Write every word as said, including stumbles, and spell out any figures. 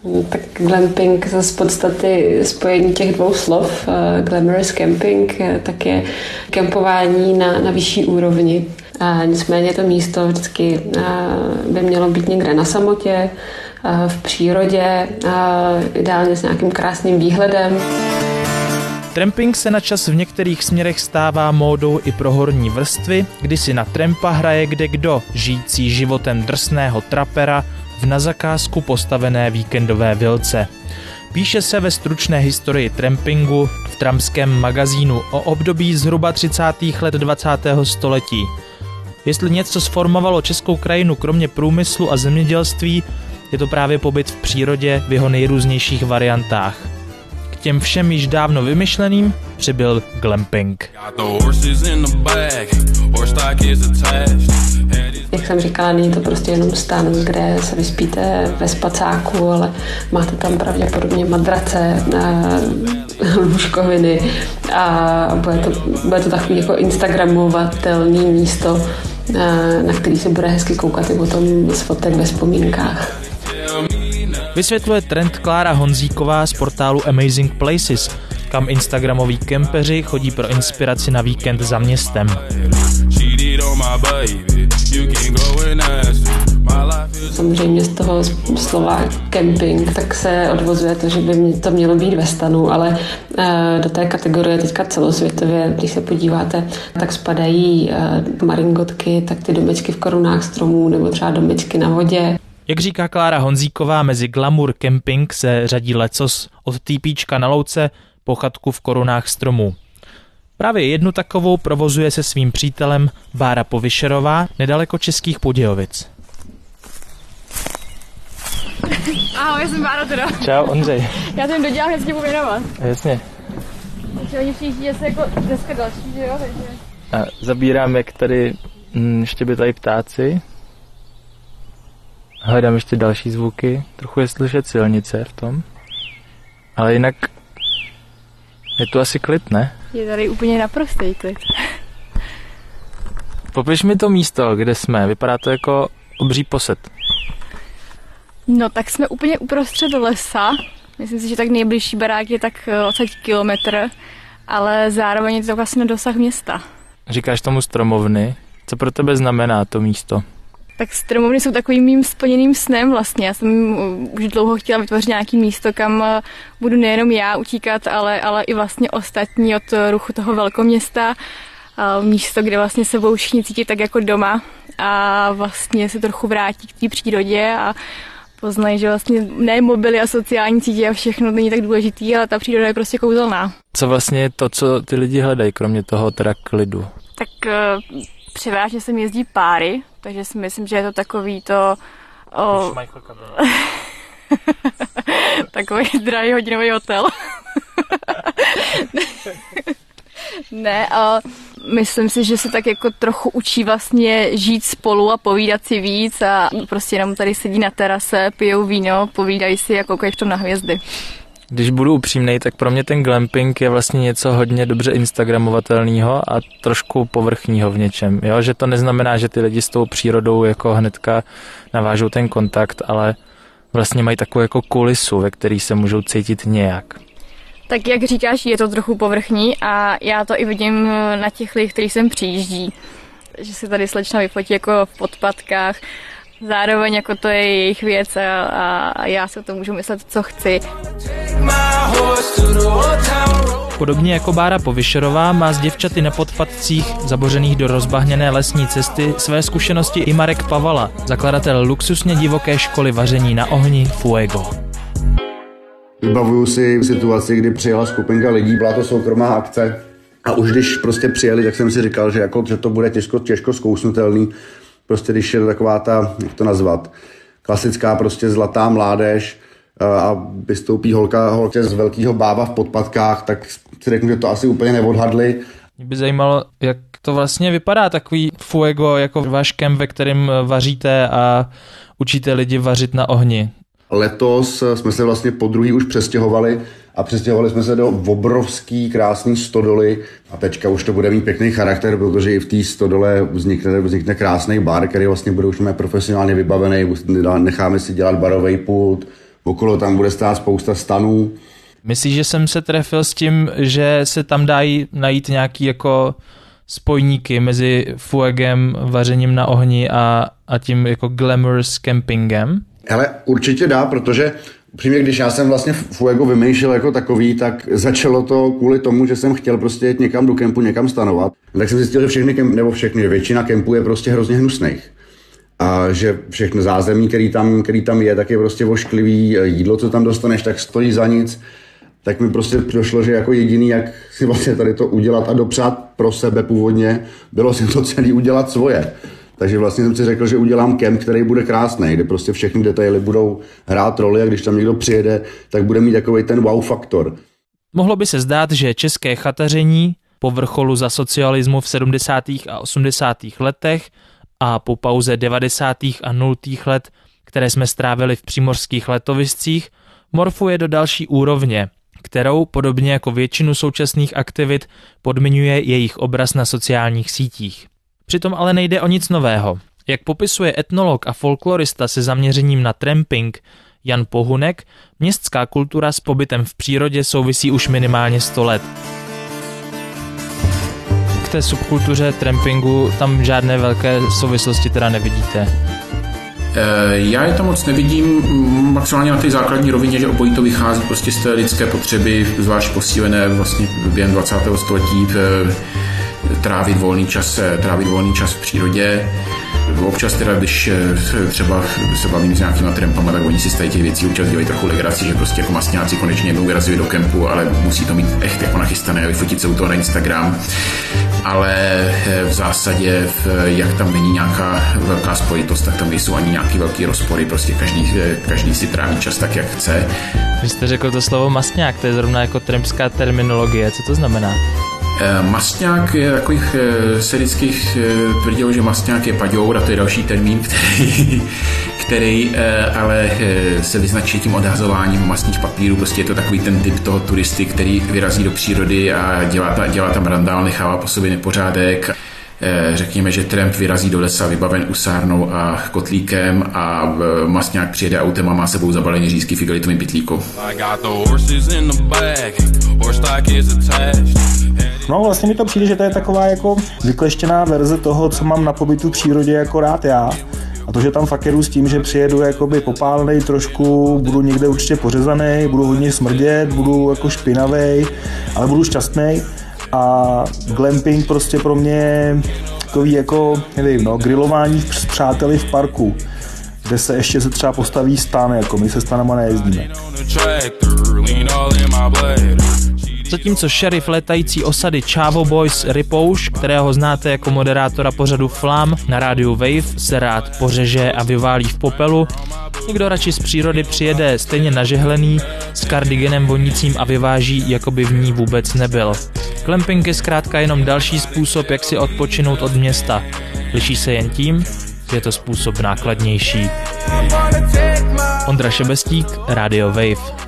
Tak glamping z podstaty spojení těch dvou slov, glamorous camping, tak je kempování na, na vyšší úrovni. A nicméně to místo vždycky by mělo být někde na samotě, v přírodě, ideálně s nějakým krásným výhledem. Tramping se načas v některých směrech stává módou i pro horní vrstvy, kdy si na trampa hraje kdekdo, žijící životem drsného trapera v na zakázku postavené víkendové vilce. Píše se ve stručné historii trampingu v trampském magazínu o období zhruba třicátých let dvacátého století. Jestli něco sformovalo českou krajinu kromě průmyslu a zemědělství, je to právě pobyt v přírodě v jeho nejrůznějších variantách. K těm všem již dávno vymyšleným přibyl glamping. Jak jsem říkala, není to prostě jenom stan, kde se vyspíte ve spacáku, ale máte tam pravděpodobně madrace, lůžkoviny a bude to, bude to takový jako instagramovatelný místo, na který se bude hezky koukat i potom z fotek ve vzpomínkách. Vysvětluje trend Klára Honzíková z portálu Amazing Places, kam instagramoví kempeři chodí pro inspiraci na víkend za městem. Samozřejmě z toho slova camping tak se odvozuje to, že by to mělo být ve stanu, ale do té kategorie teďka celosvětově, když se podíváte, tak spadají maringotky, tak ty domečky v korunách stromů nebo třeba domečky na vodě. Jak říká Klára Honzíková, mezi glamour camping se řadí lecos od týpíčka na louce po chatku v korunách stromů. Právě jednu takovou provozuje se svým přítelem Bára Povyšerová nedaleko Českých Budějovic. Ahoj, já jsem Bára teda. Čau, Ondřej. Já jsem dodělám, já se tě budu věnovat. Jasně. Takže oni přijíždí asi jako dneska další, že jo? Takže... A zabírám, jak tady hm, štěbetají ptáci. Hledám ještě další zvuky. Trochu je slyšet silnice v tom. Ale jinak je tu asi klid, ne? Je tady úplně naprostý klid. Popiš mi to místo, kde jsme. Vypadá to jako obří posed. No tak jsme úplně uprostřed lesa. Myslím si, že tak nejbližší barák je tak odsaď kilometr, ale zároveň je to vlastně na dosah města. Říkáš tomu stromovny. Co pro tebe znamená to místo? Tak stromovny jsou takovým mým splněným snem vlastně. Já jsem už dlouho chtěla vytvořit nějaké místo, kam budu nejenom já utíkat, ale, ale i vlastně ostatní od ruchu toho velkoměsta. Místo, kde vlastně se budou všichni cítit tak jako doma a vlastně se trochu vrátí k té přírodě a poznají, že vlastně ne mobily a sociální sítě a všechno není tak důležitý, ale ta příroda je prostě kouzelná. Co vlastně je to, co ty lidi hledají, kromě toho teda klidu? Tak převážně sem jezdí páry, takže si myslím, že je to takový to... O... takový drahý hodinový hotel. Ne, a myslím si, že se tak jako trochu učí vlastně žít spolu a povídat si víc a prostě jenom tady sedí na terase, pijou víno, povídají si a koukají v tom na hvězdy. Když budu upřímnej, tak pro mě ten glamping je vlastně něco hodně dobře instagramovatelného a trošku povrchního v něčem. Jo? Že to neznamená, že ty lidi s tou přírodou jako hnedka navážou ten kontakt, ale vlastně mají takovou jako kulisu, ve který se můžou cítit nějak. Tak jak říkáš, je to trochu povrchní a já to i vidím na těch lidech, kteří sem přijíždí. Že si tady slečna vyfotí jako v podpatkách. Zároveň jako to je jejich věc a, a já si o to můžu myslet, co chci. Podobně jako Bára Povyšerová má s děvčaty na podpatcích zabořených do rozbahněné lesní cesty své zkušenosti i Marek Pavala, zakladatel luxusně divoké školy vaření na ohni Fuego. Vybavuju si situaci, kdy přijela skupinka lidí, byla to soukromá akce a už když prostě přijeli, tak jsem si říkal, že, jako, že to bude těžko, těžko zkousnutelný. Prostě když je taková ta, jak to nazvat, klasická prostě zlatá mládež a vystoupí holka, holka z velkého bába v podpatkách, tak si řeknu, že to asi úplně neodhadli. Mě by zajímalo, jak to vlastně vypadá takový Fuego, jako váš kemp, ve kterém vaříte a učíte lidi vařit na ohni. Letos jsme se vlastně po druhý už přestěhovali a přestěhovali jsme se do obrovský krásný stodoly a teďka už to bude mít pěkný charakter, protože i v té stodole vznikne, vznikne krásný bar, který vlastně bude už profesionálně vybavený, necháme si dělat barový pult, okolo tam bude stát spousta stanů. Myslíš, že jsem se trefil s tím, že se tam dají najít nějaký jako spojníky mezi fuegem, vařením na ohni a, a tím jako glamorous campingem? Ale určitě dá, protože upřímně, když já jsem vlastně fuego vymýšlel jako takový, tak začalo to kvůli tomu, že jsem chtěl prostě jít někam do kempu, někam stanovat. Tak jsem zjistil, že všechny kemp, nebo všechny, většina kempů je prostě hrozně hnusných. A že všechno zázemí, který tam, který tam je, tak je prostě vošklivý, jídlo, co tam dostaneš, tak stojí za nic. Tak mi prostě došlo, že jako jediný, jak si vlastně tady to udělat a dopřát pro sebe původně, bylo si to celý udělat svoje. Takže vlastně jsem si řekl, že udělám kemp, který bude krásný, kde prostě všechny detaily budou hrát roli a když tam někdo přijede, tak bude mít takový ten wow faktor. Mohlo by se zdát, že české chataření po vrcholu za socialismu v sedmdesátých a osmdesátých letech a po pauze devadesátých a nultých let, které jsme strávili v přímořských letoviscích, morfuje do další úrovně, kterou, podobně jako většinu současných aktivit, podmiňuje jejich obraz na sociálních sítích. Přitom ale nejde o nic nového. Jak popisuje etnolog a folklorista se zaměřením na tramping Jan Pohunek, městská kultura s pobytem v přírodě souvisí už minimálně sto let. K té subkultuře trampingu tam žádné velké souvislosti teda nevidíte? Já je tam moc nevidím, maximálně na té základní rovině, že obojí to vychází prostě z té lidské potřeby, zvlášť posílené vlastně během dvacátého století, trávit volný čas, trávit volný čas v přírodě. Občas teda, když třeba se bavím s nějakýma trampama, tak oni si z těch věcí občas dělají trochu legraci, že prostě jako masňáci konečně jednou vyrazili do kempu, ale musí to mít echt jako nachystané a vyfotit se u toho na Instagram. Ale v zásadě, jak tam není nějaká velká spojitost, tak tam nejsou ani nějaký velký rozpory, prostě každý, každý si tráví čas tak, jak chce. Vy jste řekl to slovo masňák, to je zrovna jako trampská terminologie, co to znamená? Masňák je takových, se vždycky tvrdilo, že masňák je paďour a to je další termín, který, který ale se vyznačí tím odhazováním masných papírů. Prostě je to takový ten typ toho turisty, který vyrazí do přírody a dělá, dělá tam randál, nechává po sobě nepořádek. Řekněme, že tramp vyrazí do lesa vybaven usárnou a kotlíkem a masňák přijede autem a má sebou zabalený řízky v igelitovém pytlíku. No vlastně mi to přijde, že to je taková jako vykleštěná verze toho, co mám na pobytu v přírodě jako rád já. A to, že tam fakt jedu s tím, že přijedu jakoby popálenej trošku, budu někde určitě pořezaný, budu hodně smrdět, budu jako špinavej, ale budu šťastný. A glamping prostě pro mě takový jako, nevím, no, grilování s přáteli v parku, kde se ještě se třeba postaví stan, jako my se stanama nejezdíme. Zatímco šerif létající osady Chavo Boys Ripouš, kterého znáte jako moderátora pořadu Flám na rádiu Wave, se rád pořeže a vyválí v popelu, někdo radši z přírody přijede stejně nažehlený, s kardiganem vonícím a vyváží, jako by v ní vůbec nebyl. Glamping je zkrátka jenom další způsob, jak si odpočinout od města. Liší se jen tím, že je to způsob nákladnější. Ondra Šebestík, Radio Wave.